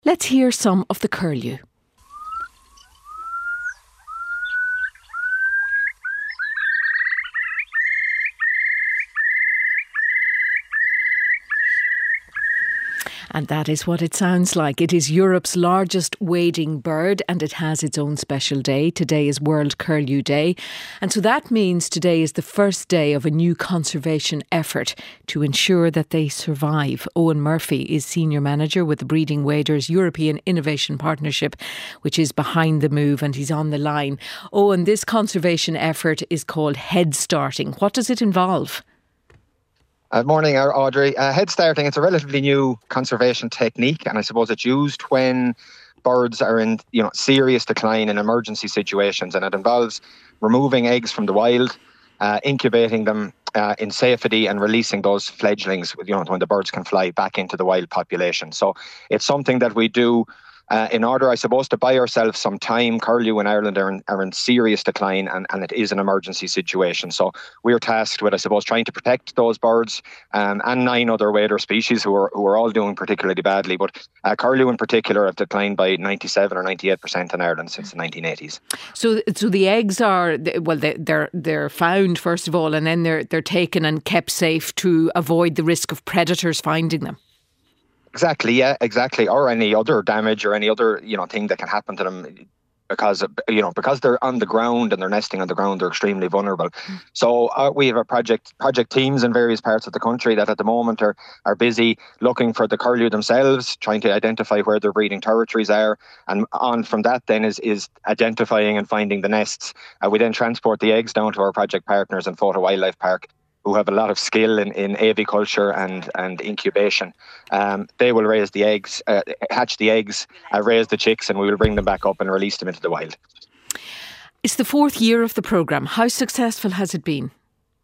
Let's hear some of the curlew. And that is what it sounds like. It is Europe's largest wading bird and it has its own special day. Today is World Curlew Day. And so that means today is the first day of a new conservation effort to ensure that they survive. Owen Murphy is Senior Manager with the Breeding Waders European Innovation Partnership, which is behind the move, and he's on the line. Owen, this conservation effort is called Head Starting. What does it involve? Morning, Audrey. Head starting, it's a relatively new conservation technique, and I suppose it's used when birds are in serious decline in emergency situations, and it involves removing eggs from the wild, incubating them in safety and releasing those fledglings when the birds can fly back into the wild population. So it's something that we do in order, I suppose, to buy ourselves some time. Curlew in Ireland are in serious decline, and it is an emergency situation. So we're tasked with, I suppose, trying to protect those birds and 9 other wader species who are all doing particularly badly. But curlew in particular have declined by 97 or 98% in Ireland since the 1980s. So the eggs are, well, they're found first of all, and then they're taken and kept safe to avoid the risk of predators finding them. Exactly, yeah, exactly. Or any other damage or any other, thing that can happen to them because they're on the ground and they're nesting on the ground, they're extremely vulnerable. So we have a project teams in various parts of the country that at the moment are busy looking for the curlew themselves, trying to identify where their breeding territories are, and on from that then is identifying and finding the nests. We then transport the eggs down to our project partners in Fota Wildlife Park, who have a lot of skill in aviculture and incubation. They will raise the eggs, hatch the eggs, raise the chicks, and we will bring them back up and release them into the wild. It's the 4th year of the programme. How successful has it been?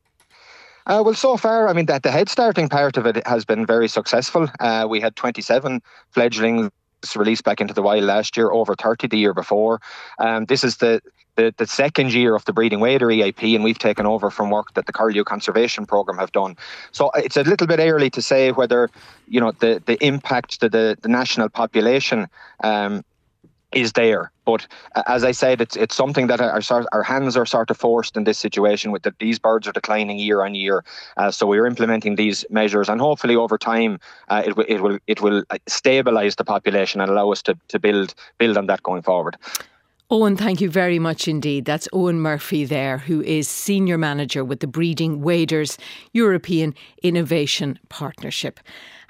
Well, so far, that the head starting part of it has been very successful. We had 27 fledglings released back into the wild last year, over 30 the year before. This is the second year of the Breeding Wader EIP, and we've taken over from work that the Curlew Conservation Programme have done. So it's a little bit early to say whether the impact to the national population is there. But as I said, it's something that our hands are sort of forced in this situation with that these birds are declining year on year. So we're implementing these measures, and hopefully over time it will stabilise the population and allow us to build on that going forward. Owen, thank you very much indeed. That's Owen Murphy there, who is Senior Manager with the Breeding Waders European Innovation Partnership.